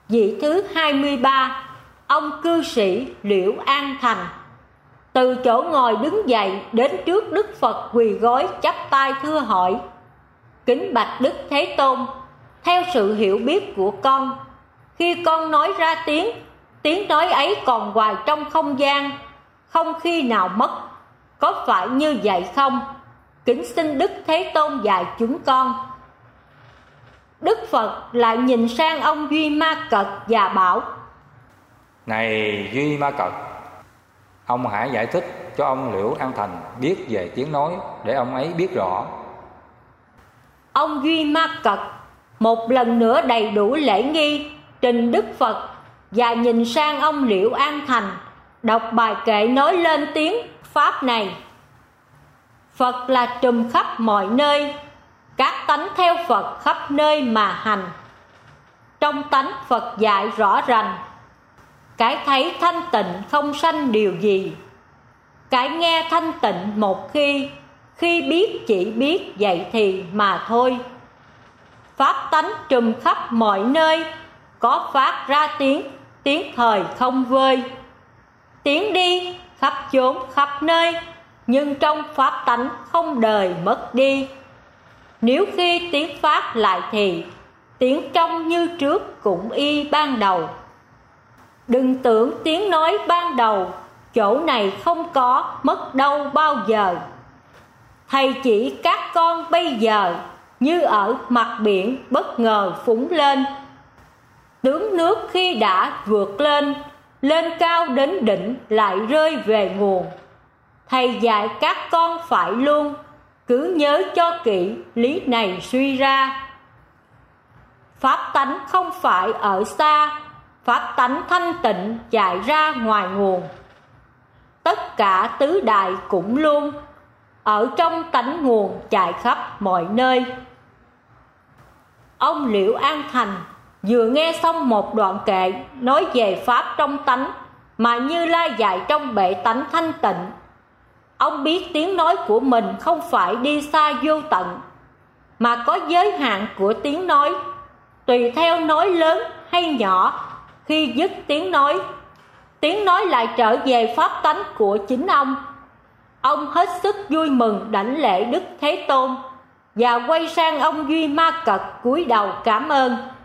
Vị thứ 23, ông cư sĩ Liễu An Thành. Từ chỗ ngồi đứng dậy đến trước Đức Phật quỳ gối chắp tay thưa hỏi: Kính bạch Đức Thế Tôn, theo sự hiểu biết của con, khi con nói ra tiếng nói ấy còn hoài trong không gian, không khi nào mất, có phải như vậy không? Kính xin Đức Thế Tôn dạy chúng con. Đức Phật lại nhìn sang ông Duy Ma Cật và bảo: Này Duy Ma Cật, ông hãy giải thích cho ông Liễu An Thành biết về tiếng nói để ông ấy biết rõ. Ông Duy Ma Cật một lần nữa đầy đủ lễ nghi trình Đức Phật và nhìn sang ông Liễu An Thành, đọc bài kệ nói lên tiếng Pháp này: Phật là trùm khắp mọi nơi, các tánh theo Phật khắp nơi mà hành. Trong tánh Phật dạy rõ rành, cái thấy thanh tịnh không sanh điều gì. Cái nghe thanh tịnh một khi biết chỉ biết vậy thì mà thôi. Pháp tánh trùm khắp mọi nơi, có phát ra tiếng thời không vơi. Tiếng đi khắp chốn khắp nơi, nhưng trong pháp tánh không đời mất đi. Nếu khi tiếng phát lại thì tiếng trong như trước cũng y ban đầu. Đừng tưởng tiếng nói ban đầu, chỗ này không có mất đâu bao giờ. Thầy chỉ các con bây giờ như ở mặt biển bất ngờ phúng lên. Tướng nước khi đã vượt lên cao đến đỉnh lại rơi về nguồn. Thầy dạy các con phải luôn cứ nhớ cho kỹ lý này suy ra. Pháp tánh không phải ở xa, pháp tánh thanh tịnh chạy ra ngoài nguồn. Tất cả tứ đại cũng luôn ở trong tánh nguồn chạy khắp mọi nơi. Ông Liễu An Thành vừa nghe xong một đoạn kệ nói về pháp trong tánh mà Như Lai dạy trong bệ tánh thanh tịnh. Ông biết tiếng nói của mình không phải đi xa vô tận, mà có giới hạn của tiếng nói, tùy theo nói lớn hay nhỏ. Khi dứt tiếng nói lại trở về pháp tánh của chính ông. Ông hết sức vui mừng đảnh lễ Đức Thế Tôn và quay sang ông Duy Ma Cật cúi đầu cảm ơn.